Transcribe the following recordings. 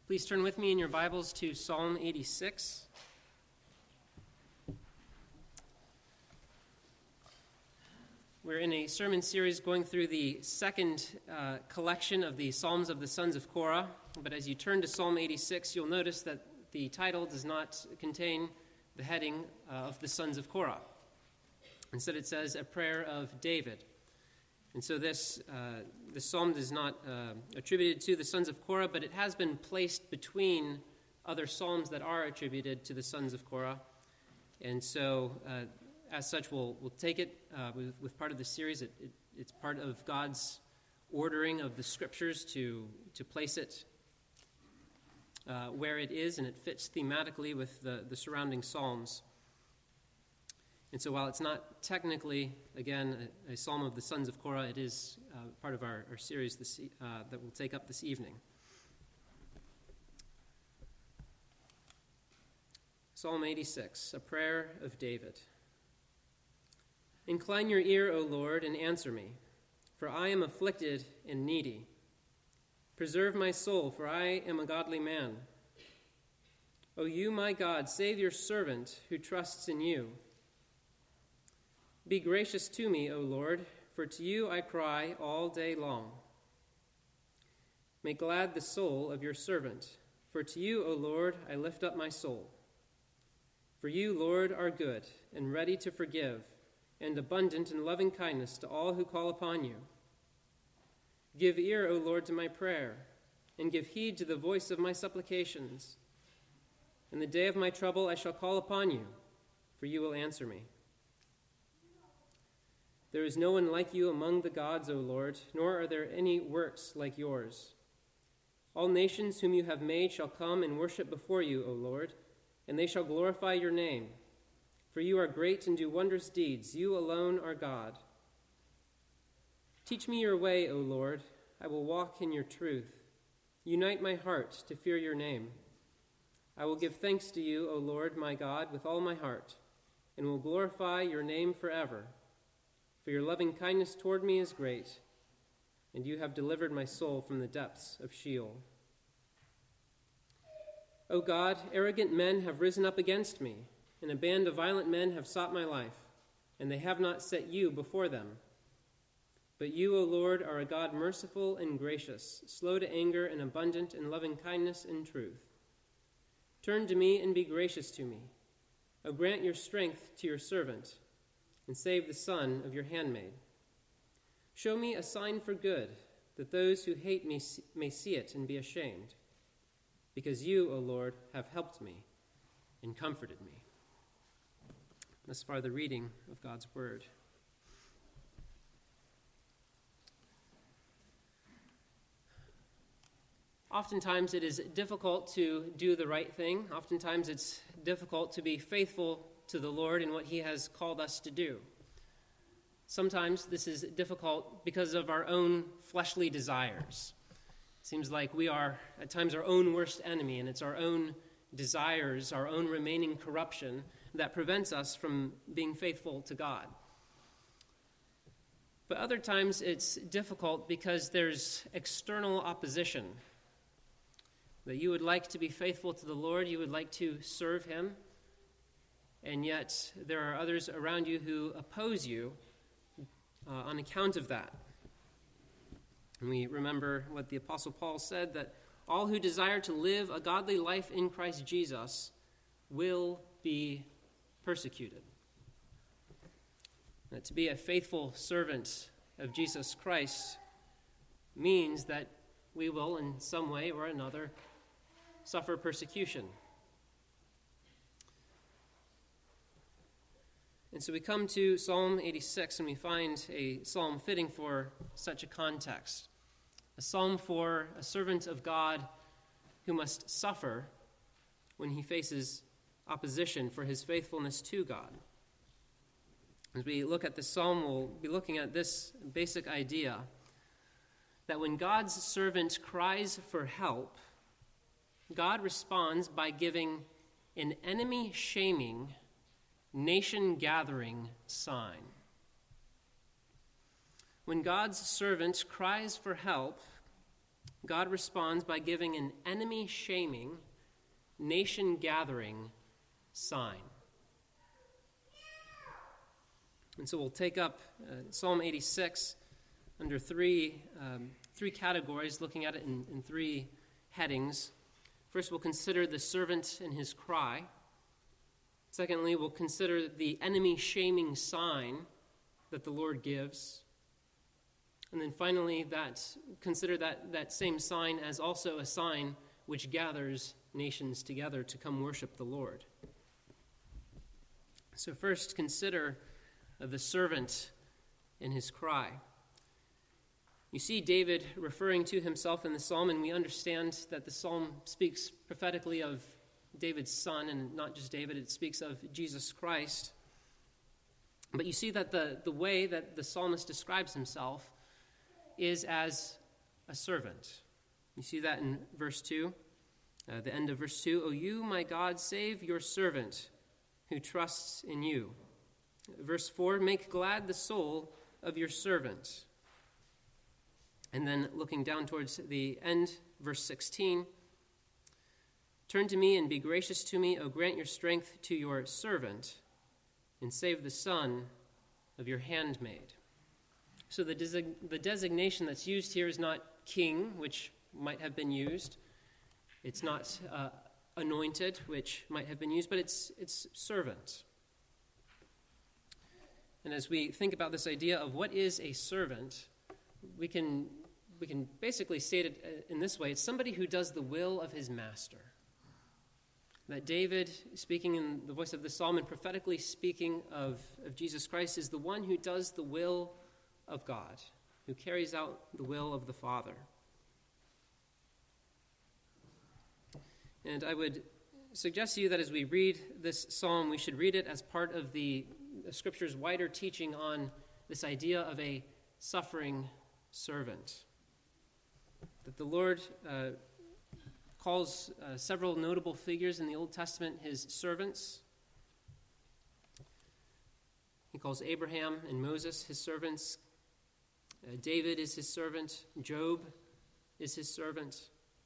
Please turn with me in your Bibles to Psalm 86. We're in a sermon series going through the second collection of the Psalms of the Sons of Korah. But as you turn to Psalm 86, you'll notice that the title does not contain the heading of the Sons of Korah. Instead, it says, A Prayer of David. And so this psalm is not attributed to the sons of Korah, but it has been placed between other psalms that are attributed to the sons of Korah. And so, as such, we'll take it with part of the series. It's part of God's ordering of the scriptures to place it where it is, and it fits thematically with the surrounding psalms. And so while it's not technically, again, a psalm of the sons of Korah, it is part of our series that we'll take up this evening. Psalm 86, a prayer of David. Incline your ear, O Lord, and answer me, for I am afflicted and needy. Preserve my soul, for I am a godly man. O you, my God, save your servant who trusts in you. Be gracious to me, O Lord, for to you I cry all day long. Make glad the soul of your servant, for to you, O Lord, I lift up my soul. For you, Lord, are good and ready to forgive, and abundant in loving kindness to all who call upon you. Give ear, O Lord, to my prayer, and give heed to the voice of my supplications. In the day of my trouble I shall call upon you, for you will answer me. There is no one like you among the gods, O Lord, nor are there any works like yours. All nations whom you have made shall come and worship before you, O Lord, and they shall glorify your name. For you are great and do wondrous deeds. You alone are God. Teach me your way, O Lord. I will walk in your truth. Unite my heart to fear your name. I will give thanks to you, O Lord, my God, with all my heart, and will glorify your name forever. For your loving kindness toward me is great, and you have delivered my soul from the depths of Sheol. O God, arrogant men have risen up against me, and a band of violent men have sought my life, and they have not set you before them. But you, O Lord, are a God merciful and gracious, slow to anger and abundant in loving kindness and truth. Turn to me and be gracious to me. O grant your strength to your servant, and save the son of your handmaid. Show me a sign for good, that those who hate me may see it and be ashamed, because you, O Lord, have helped me and comforted me. Thus far, the reading of God's word. Oftentimes it is difficult to do the right thing. Oftentimes it's difficult to be faithful to the Lord in what he has called us to do. Sometimes this is difficult because of our own fleshly desires. It seems like we are, at times, our own worst enemy, and it's our own desires, our own remaining corruption that prevents us from being faithful to God. But other times it's difficult because there's external opposition. That you would like to be faithful to the Lord, you would like to serve him, and yet there are others around you who oppose you on account of that. And we remember what the Apostle Paul said, that all who desire to live a godly life in Christ Jesus will be persecuted. That to be a faithful servant of Jesus Christ means that we will, in some way or another, suffer persecution. And so we come to Psalm 86, and we find a psalm fitting for such a context. A psalm for a servant of God who must suffer when he faces opposition for his faithfulness to God. As we look at this psalm, we'll be looking at this basic idea that when God's servant cries for help, God responds by giving an enemy-shaming, nation-gathering sign. When God's servant cries for help, God responds by giving an enemy-shaming, nation-gathering sign. And so we'll take up Psalm 86 under three categories, looking at it in three headings. First, we'll consider the servant and his cry. Secondly, we'll consider the enemy-shaming sign that the Lord gives. And then finally, consider that same sign as also a sign which gathers nations together to come worship the Lord. So first, consider the servant and his cry. You see David referring to himself in the psalm, and we understand that the psalm speaks prophetically of David's son, and not just David, it speaks of Jesus Christ. But you see that the way that the psalmist describes himself is as a servant. You see that in verse 2, the end of verse 2. O you, my God, save your servant who trusts in you. Verse 4, make glad the soul of your servant. And then looking down towards the end, verse 16, turn to me and be gracious to me. O grant your strength to your servant and save the son of your handmaid. So the designation that's used here is not king, which might have been used. It's not anointed, which might have been used, but it's servant. And as we think about this idea of what is a servant, we can basically state it in this way. It's somebody who does the will of his master. That David, speaking in the voice of the psalm and prophetically speaking of Jesus Christ, is the one who does the will of God, who carries out the will of the Father. And I would suggest to you that as we read this psalm, we should read it as part of the Scripture's wider teaching on this idea of a suffering servant. That the Lord calls several notable figures in the Old Testament his servants. He calls Abraham and Moses his servants. David is his servant. Job is his servant.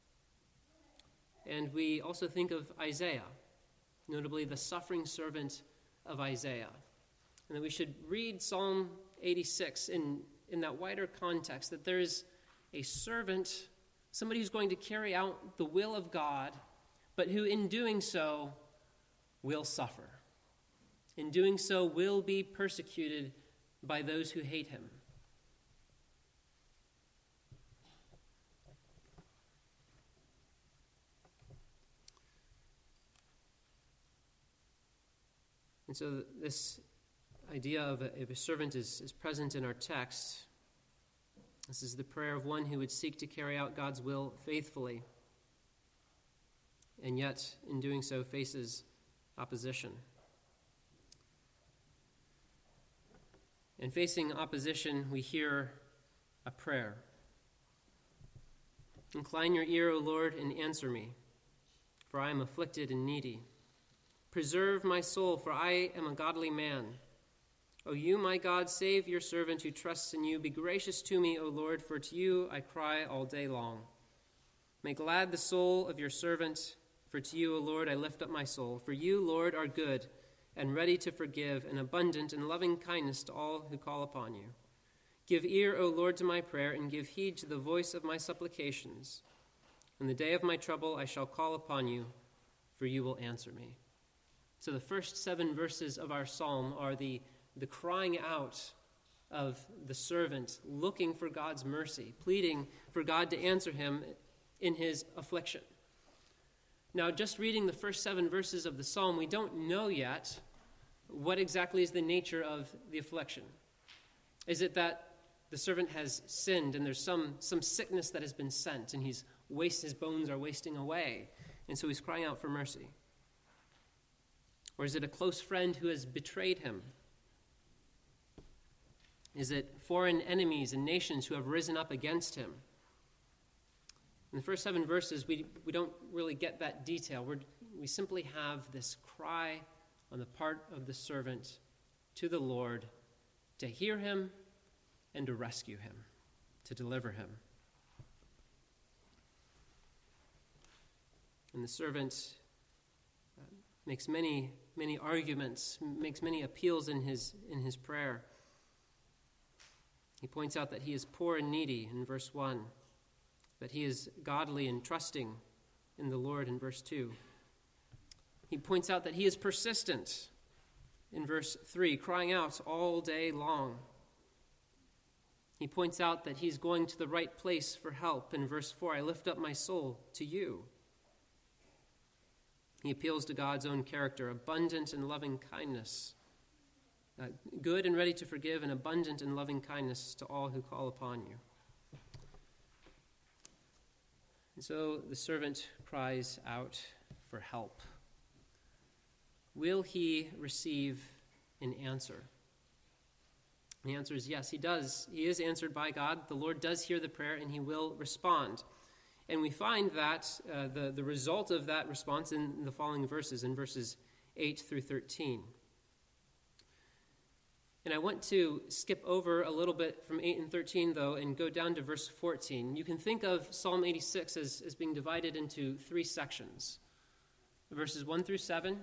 And we also think of Isaiah, notably the suffering servant of Isaiah. And that we should read Psalm 86 in that wider context, that there is a servant, somebody who's going to carry out the will of God, but who in doing so will suffer. In doing so will be persecuted by those who hate him. And so this idea of a servant is present in our text. This is the prayer of one who would seek to carry out God's will faithfully, and yet in doing so faces opposition. And facing opposition, we hear a prayer. Incline your ear, O Lord, and answer me, for I am afflicted and needy. Preserve my soul, for I am a godly man. O you, my God, save your servant who trusts in you. Be gracious to me, O Lord, for to you I cry all day long. Make glad the soul of your servant, for to you, O Lord, I lift up my soul. For you, Lord, are good and ready to forgive and abundant in loving kindness to all who call upon you. Give ear, O Lord, to my prayer, and give heed to the voice of my supplications. In the day of my trouble I shall call upon you, for you will answer me. So the first 7 verses of our psalm are the crying out of the servant, looking for God's mercy, pleading for God to answer him in his affliction. Now, just reading the first 7 verses of the psalm, we don't know yet what exactly is the nature of the affliction. Is it that the servant has sinned and there's some sickness that has been sent and his bones are wasting away, and so he's crying out for mercy? Or is it a close friend who has betrayed him? Is it foreign enemies and nations who have risen up against him? In the first 7 verses, we don't really get that detail. We simply have this cry on the part of the servant to the Lord to hear him and to rescue him, to deliver him. And the servant makes many arguments, makes many appeals in his prayer. He points out that he is poor and needy in verse 1, that he is godly and trusting in the Lord in verse 2. He points out that he is persistent in verse 3, crying out all day long. He points out that he's going to the right place for help in verse 4, I lift up my soul to you. He appeals to God's own character, abundant in loving kindness, good and ready to forgive, and abundant in loving kindness to all who call upon you. And so the servant cries out for help. Will he receive an answer? The answer is yes, he does. He is answered by God. The Lord does hear the prayer, and he will respond. And we find that the result of that response in the following verses, in verses 8 through 13. And I want to skip over a little bit from 8 and 13, though, and go down to verse 14. You can think of Psalm 86 as being divided into three sections. Verses 1 through 7,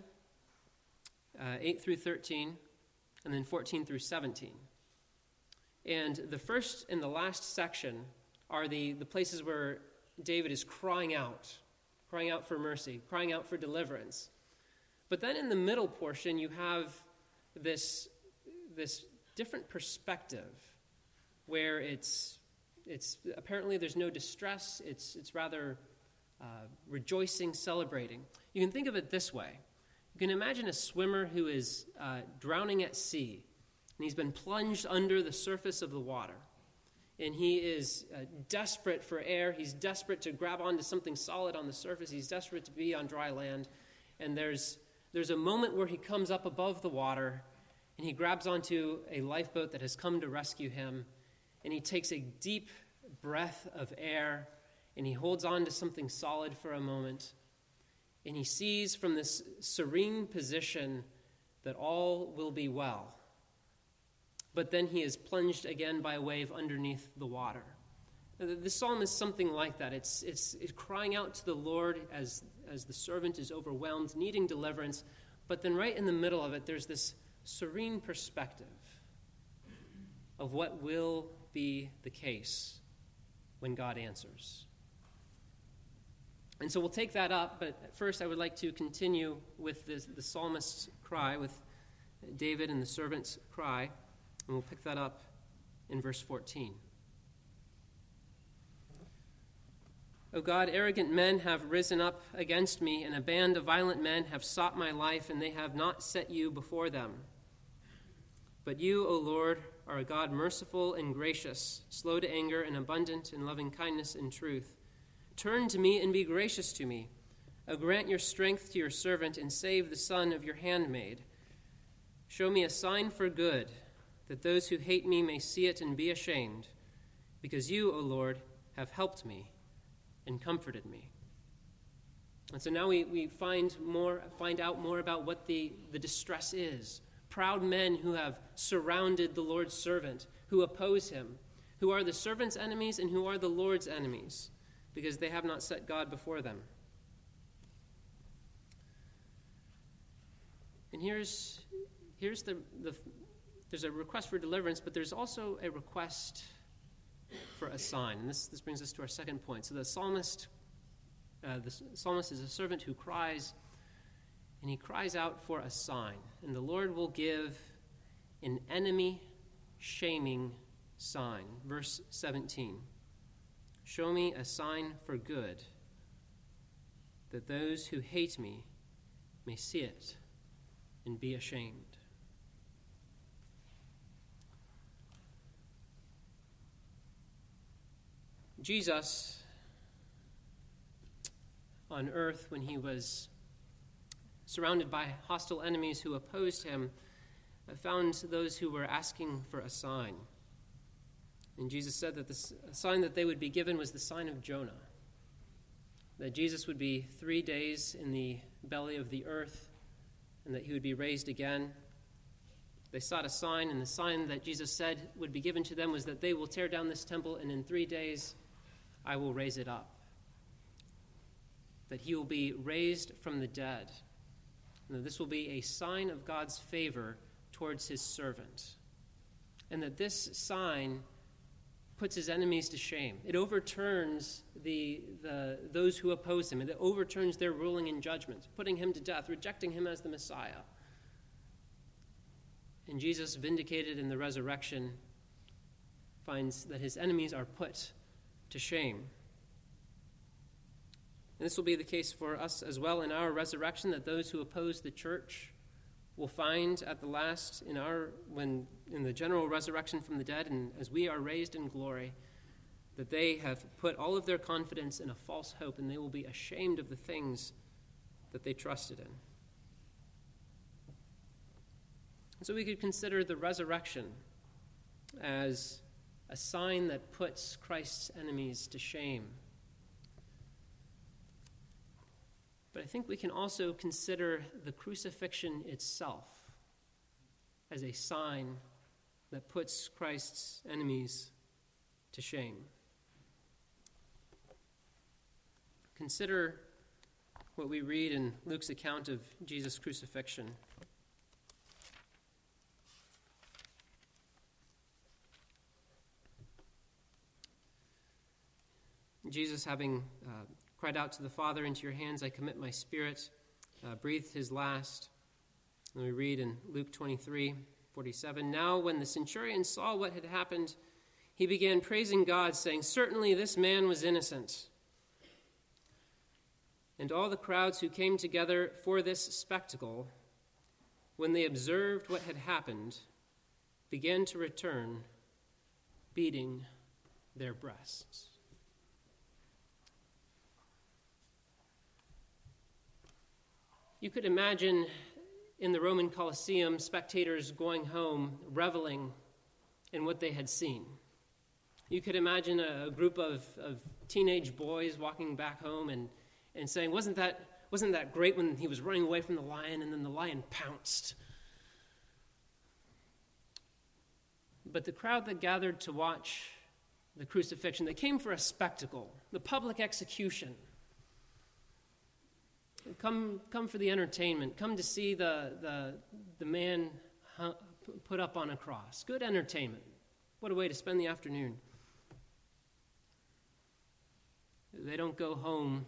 8 through 13, and then 14 through 17. And the first and the last section are the places where David is crying out for mercy, crying out for deliverance. But then in the middle portion, you have this different perspective where it's apparently there's no distress, it's rather rejoicing, celebrating. You can think of it this way. You can imagine a swimmer who is drowning at sea, and he's been plunged under the surface of the water. And he is desperate for air. He's desperate to grab onto something solid on the surface. He's desperate to be on dry land. And there's a moment where he comes up above the water, and he grabs onto a lifeboat that has come to rescue him. And he takes a deep breath of air, and he holds on to something solid for a moment. And he sees from this serene position that all will be well. But then he is plunged again by a wave underneath the water. The psalm is something like that. It's crying out to the Lord as the servant is overwhelmed, needing deliverance. But then right in the middle of it, there's this serene perspective of what will be the case when God answers. And so we'll take that up, but first I would like to continue with the psalmist's cry, with David and the servant's cry. And we'll pick that up in verse 14. O God, arrogant men have risen up against me, and a band of violent men have sought my life, and they have not set you before them. But you, O Lord, are a God merciful and gracious, slow to anger and abundant in loving kindness and truth. Turn to me and be gracious to me. O grant your strength to your servant and save the son of your handmaid. Show me a sign for good, that those who hate me may see it and be ashamed, because you, O Lord, have helped me and comforted me. And so now we find out more about what the distress is. Proud men who have surrounded the Lord's servant, who oppose him, who are the servant's enemies and who are the Lord's enemies, because they have not set God before them. And here's there's a request for deliverance, but there's also a request for a sign. And this brings us to our second point. So the psalmist is a servant who cries, and he cries out for a sign. And the Lord will give an enemy-shaming sign. Verse 17. Show me a sign for good, that those who hate me may see it and be ashamed. Jesus, on earth, when he was surrounded by hostile enemies who opposed him, found those who were asking for a sign. And Jesus said that the sign that they would be given was the sign of Jonah, that Jesus would be 3 days in the belly of the earth, and that he would be raised again. They sought a sign, and the sign that Jesus said would be given to them was that they will tear down this temple, and in 3 days I will raise it up. that he will be raised from the dead. And that this will be a sign of God's favor towards his servant. And that this sign puts his enemies to shame. It overturns those who oppose him. It overturns their ruling in judgment, putting him to death, rejecting him as the Messiah. And Jesus, vindicated in the resurrection, finds that his enemies are put to shame. And this will be the case for us as well in our resurrection, that those who oppose the church will find at the last, in the general resurrection from the dead, and as we are raised in glory, that they have put all of their confidence in a false hope, and they will be ashamed of the things that they trusted in. And so we could consider the resurrection as a sign that puts Christ's enemies to shame. But I think we can also consider the crucifixion itself as a sign that puts Christ's enemies to shame. Consider what we read in Luke's account of Jesus' crucifixion. Jesus, having cried out to the Father, "Into your hands I commit my spirit," breathed his last. And we read in Luke 23:47, "Now when the centurion saw what had happened, he began praising God, saying, 'Certainly this man was innocent.' And all the crowds who came together for this spectacle, when they observed what had happened, began to return, beating their breasts." You could imagine in the Roman Colosseum spectators going home, reveling in what they had seen. You could imagine a group of teenage boys walking back home and saying, wasn't that great when he was running away from the lion and then the lion pounced? But the crowd that gathered to watch the crucifixion, they came for a spectacle, the public execution. Come for the entertainment. Come to see the man put up on a cross. Good entertainment. What a way to spend the afternoon. They don't go home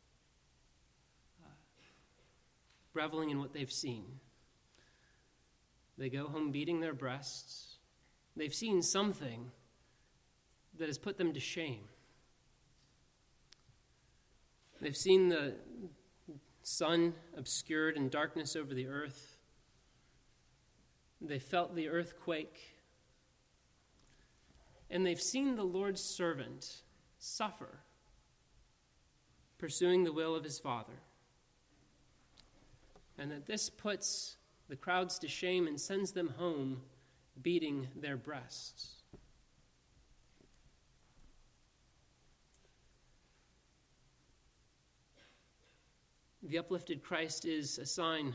reveling in what they've seen. They go home beating their breasts. They've seen something that has put them to shame. They've seen the sun obscured in darkness over the earth. They felt the earth quake. And they've seen the Lord's servant suffer, pursuing the will of his Father. And that this puts the crowds to shame and sends them home beating their breasts. The uplifted Christ is a sign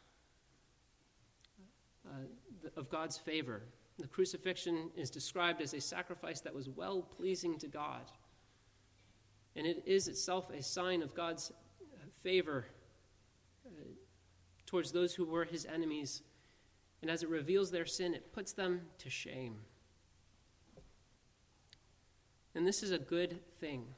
of God's favor. The crucifixion is described as a sacrifice that was well-pleasing to God. And it is itself a sign of God's favor towards those who were his enemies. And as it reveals their sin, it puts them to shame. And this is a good thing.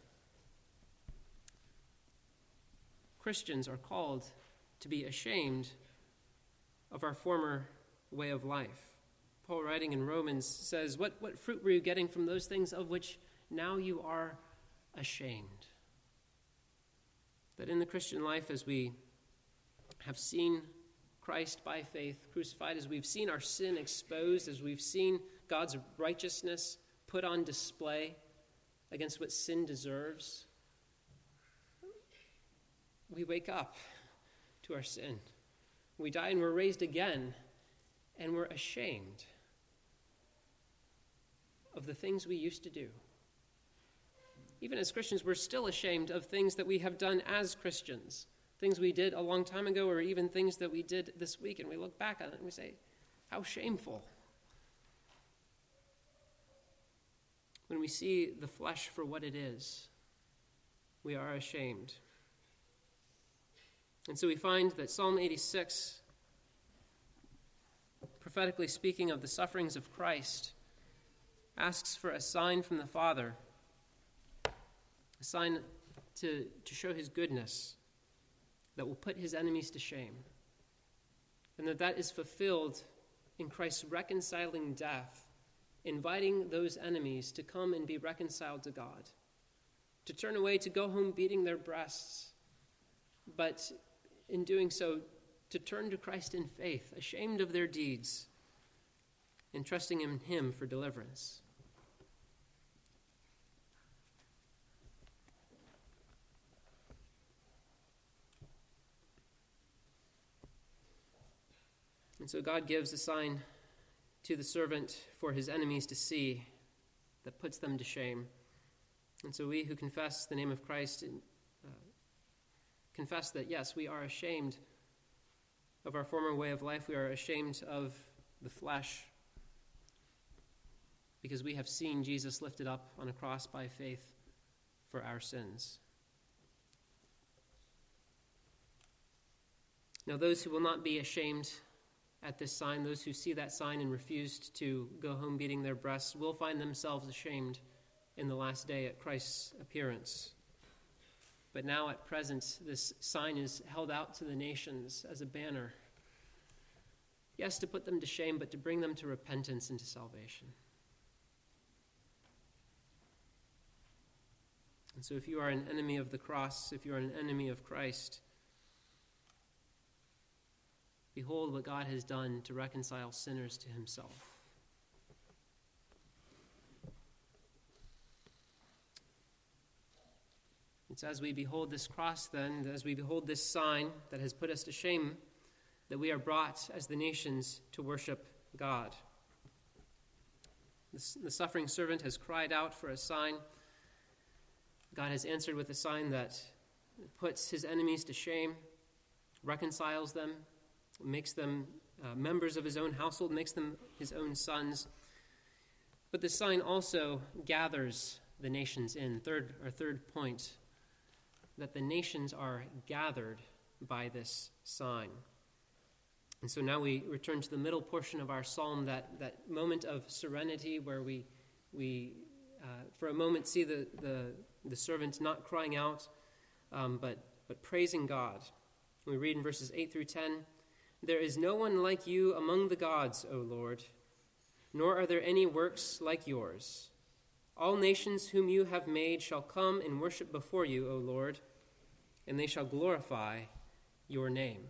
Christians are called to be ashamed of our former way of life. Paul, writing in Romans, says, What fruit were you getting from those things of which now you are ashamed? That in the Christian life, as we have seen Christ by faith crucified, as we've seen our sin exposed, as we've seen God's righteousness put on display against what sin deserves, we wake up to our sin. We die and we're raised again, and we're ashamed of the things we used to do. Even as Christians, we're still ashamed of things that we have done as Christians, things we did a long time ago, or even things that we did this week, and we look back on it and we say, how shameful. When we see the flesh for what it is, we are ashamed. And so we find that Psalm 86, prophetically speaking of the sufferings of Christ, asks for a sign from the Father, a sign to show his goodness that will put his enemies to shame, and that is fulfilled in Christ's reconciling death, inviting those enemies to come and be reconciled to God, to turn away, to go home beating their breasts, but in doing so, to turn to Christ in faith, ashamed of their deeds, and trusting in him for deliverance. And so God gives a sign to the servant for his enemies to see that puts them to shame. And so we who confess the name of Christ confess that, yes, we are ashamed of our former way of life. We are ashamed of the flesh because we have seen Jesus lifted up on a cross by faith for our sins. Now, those who will not be ashamed at this sign, those who see that sign and refused to go home beating their breasts, will find themselves ashamed in the last day at Christ's appearance. But now at present, this sign is held out to the nations as a banner. Yes, to put them to shame, but to bring them to repentance and to salvation. And so if you are an enemy of the cross, if you are an enemy of Christ, behold what God has done to reconcile sinners to himself. It's as we behold this cross, then, as we behold this sign that has put us to shame, that we are brought as the nations to worship God. The suffering servant has cried out for a sign. God has answered with a sign that puts his enemies to shame, reconciles them, makes them members of his own household, makes them his own sons. But the sign also gathers the nations in. Our third point, that the nations are gathered by this sign. And so now we return to the middle portion of our psalm, that moment of serenity where we for a moment see the servant not crying out, but praising God. We read in verses 8 through 10, "There is no one like you among the gods, O Lord, nor are there any works like yours. All nations whom you have made shall come and worship before you, O Lord, and they shall glorify your name."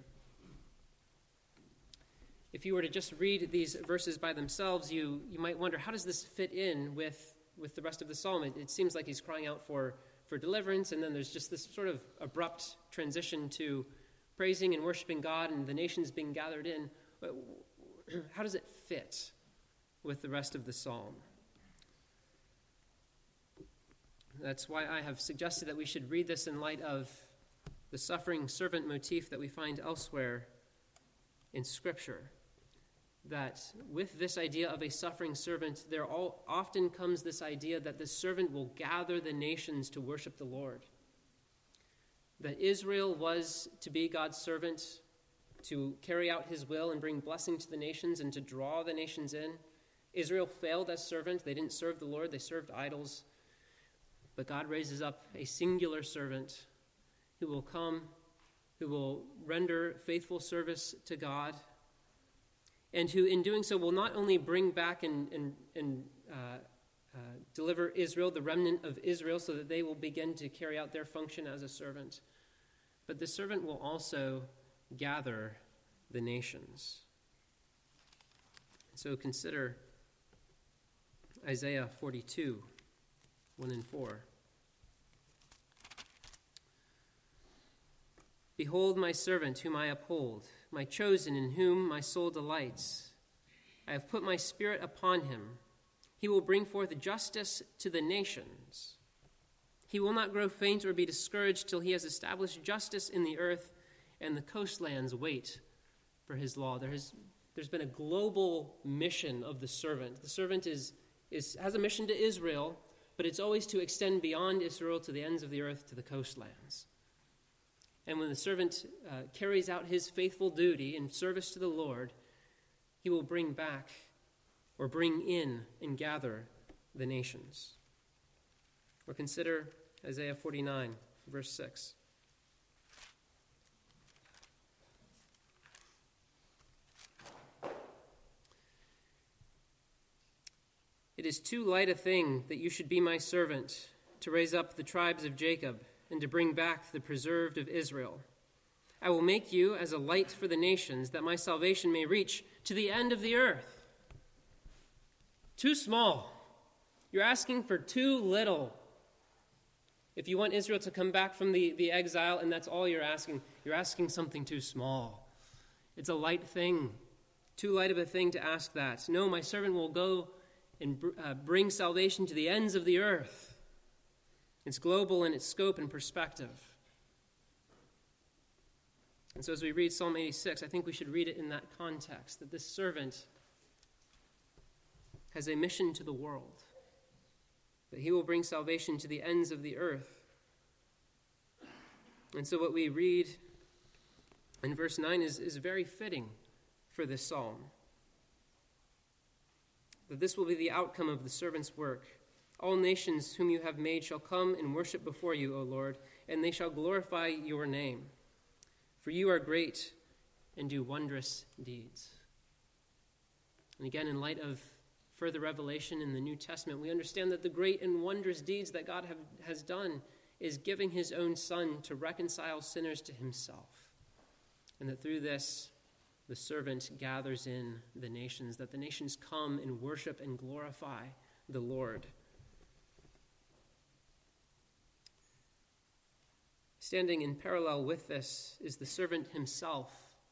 If you were to just read these verses by themselves, you might wonder, how does this fit in with the rest of the psalm? It seems like he's crying out for deliverance, and then there's just this sort of abrupt transition to praising and worshiping God and the nations being gathered in. How does it fit with the rest of the psalm? That's why I have suggested that we should read this in light of the suffering servant motif that we find elsewhere in Scripture. That with this idea of a suffering servant, there often comes this idea that the servant will gather the nations to worship the Lord. That Israel was to be God's servant, to carry out his will and bring blessing to the nations and to draw the nations in. Israel failed as servant. They didn't serve the Lord. They served idols. But God raises up a singular servant who will come, who will render faithful service to God, and who in doing so will not only bring back and deliver Israel, the remnant of Israel, so that they will begin to carry out their function as a servant, but the servant will also gather the nations. So consider Isaiah 42, 1 and 4. "Behold my servant whom I uphold, my chosen in whom my soul delights. I have put my spirit upon him. He will bring forth justice to the nations. He will not grow faint or be discouraged till he has established justice in the earth, and the coastlands wait for his law." There's been a global mission of the servant. The servant has a mission to Israel, but it's always to extend beyond Israel to the ends of the earth, to the coastlands. And when the servant carries out his faithful duty in service to the Lord, he will bring back or bring in and gather the nations. Or consider Isaiah 49, verse 6. It is too light a thing that you should be my servant, to raise up the tribes of Jacob and to bring back the preserved of Israel. I will make you as a light for the nations, that my salvation may reach to the end of the earth. Too small. You're asking for too little. If you want Israel to come back from the exile and that's all you're asking something too small. It's a light thing, too light of a thing to ask that. No, my servant will go and bring salvation to the ends of the earth. It's global in its scope and perspective. And so as we read Psalm 86, I think we should read it in that context, that this servant has a mission to the world, that he will bring salvation to the ends of the earth. And so what we read in verse 9 is very fitting for this psalm. That this will be the outcome of the servant's work. All nations whom you have made shall come and worship before you, O Lord, and they shall glorify your name. For you are great and do wondrous deeds. And again, in light of further revelation in the New Testament, we understand that the great and wondrous deeds that God has done is giving his own Son to reconcile sinners to himself. And that through this, the servant gathers in the nations, that the nations come and worship and glorify the Lord. Standing in parallel with this is the servant himself.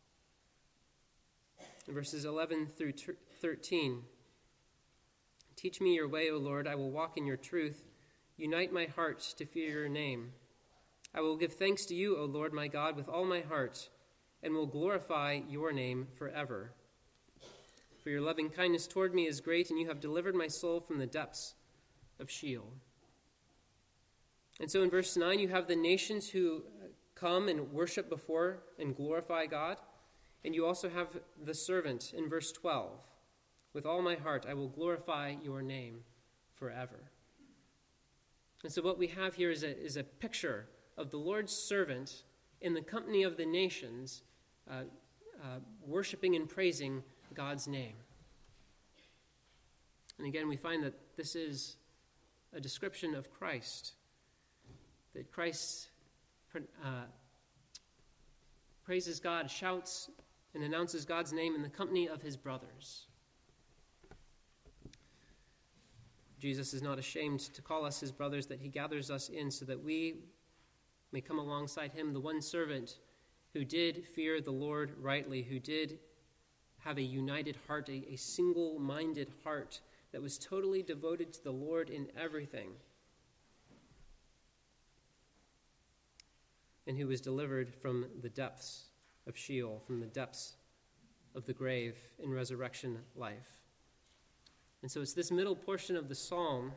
In verses 11 through 13, teach me your way, O Lord, I will walk in your truth. Unite my heart to fear your name. I will give thanks to you, O Lord, my God, with all my heart, and will glorify your name forever. For your loving kindness toward me is great, and you have delivered my soul from the depths of Sheol. And so in verse 9, you have the nations who come and worship before and glorify God. And you also have the servant in verse 12. With all my heart, I will glorify your name forever. And so what we have here is a picture of the Lord's servant in the company of the nations, worshiping and praising God's name. And again, we find that this is a description of Christ, that Christ praises God, shouts and announces God's name in the company of his brothers. Jesus is not ashamed to call us his brothers, that he gathers us in so that we may come alongside him, the one servant who did fear the Lord rightly, who did have a united heart, a single-minded heart that was totally devoted to the Lord in everything, and who was delivered from the depths of Sheol, from the depths of the grave in resurrection life. And so it's this middle portion of the psalm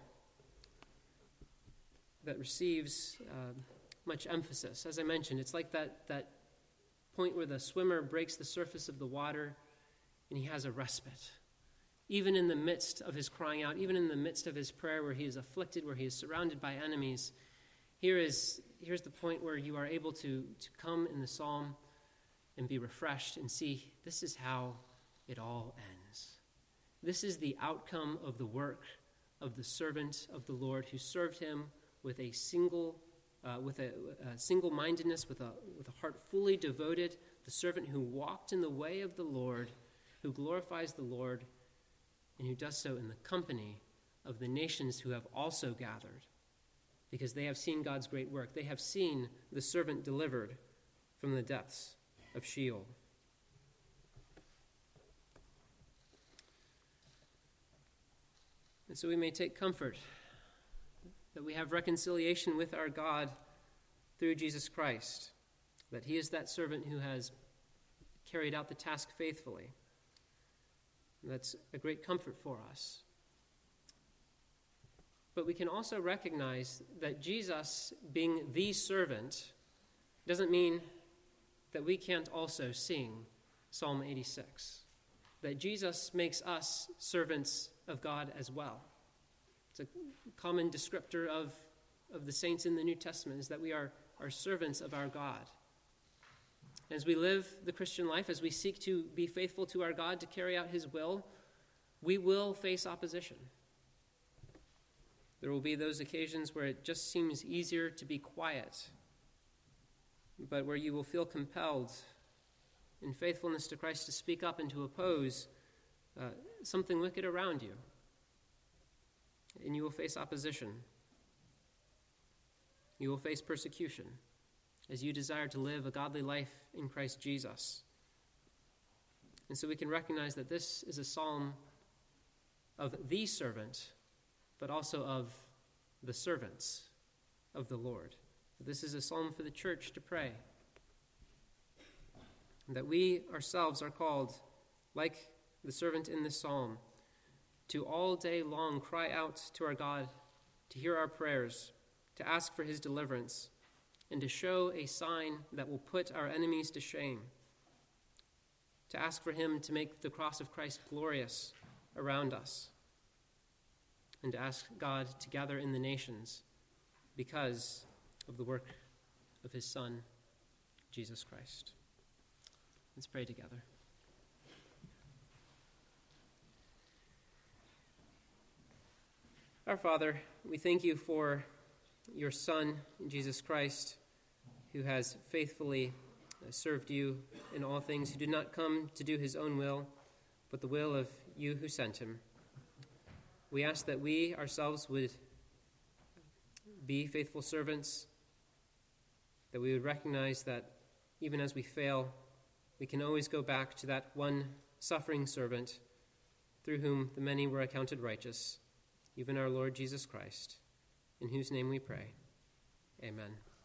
that receives much emphasis. As I mentioned, it's like that point where the swimmer breaks the surface of the water and he has a respite. Even in the midst of his crying out, even in the midst of his prayer where he is afflicted, where he is surrounded by enemies, here's the point where you are able to come in the psalm and be refreshed and see this is how it all ends. This is the outcome of the work of the servant of the Lord who served him with a single-mindedness, with a heart fully devoted, the servant who walked in the way of the Lord, who glorifies the Lord, and who does so in the company of the nations who have also gathered, because they have seen God's great work. They have seen the servant delivered from the depths of Sheol. And so we may take comfort that we have reconciliation with our God through Jesus Christ, that he is that servant who has carried out the task faithfully. And that's a great comfort for us. But we can also recognize that Jesus, being the servant, doesn't mean that we can't also sing Psalm 86, that Jesus makes us servants of God as well. It's a common descriptor of the saints in the New Testament, is that we are servants of our God. As we live the Christian life, as we seek to be faithful to our God, to carry out his will, we will face opposition. There will be those occasions where it just seems easier to be quiet, but where you will feel compelled in faithfulness to Christ to speak up and to oppose something wicked around you. And you will face opposition. You will face persecution as you desire to live a godly life in Christ Jesus. And so we can recognize that this is a psalm of the servant, but also of the servants of the Lord. This is a psalm for the church to pray. That we ourselves are called, like the servant in this psalm, to all day long cry out to our God, to hear our prayers, to ask for his deliverance, and to show a sign that will put our enemies to shame, to ask for him to make the cross of Christ glorious around us, and to ask God to gather in the nations because of the work of his Son, Jesus Christ. Let's pray together. Our Father, we thank you for your Son, Jesus Christ, who has faithfully served you in all things, who did not come to do his own will, but the will of you who sent him. We ask that we ourselves would be faithful servants, that we would recognize that even as we fail, we can always go back to that one suffering servant through whom the many were accounted righteous, even our Lord Jesus Christ, in whose name we pray. Amen.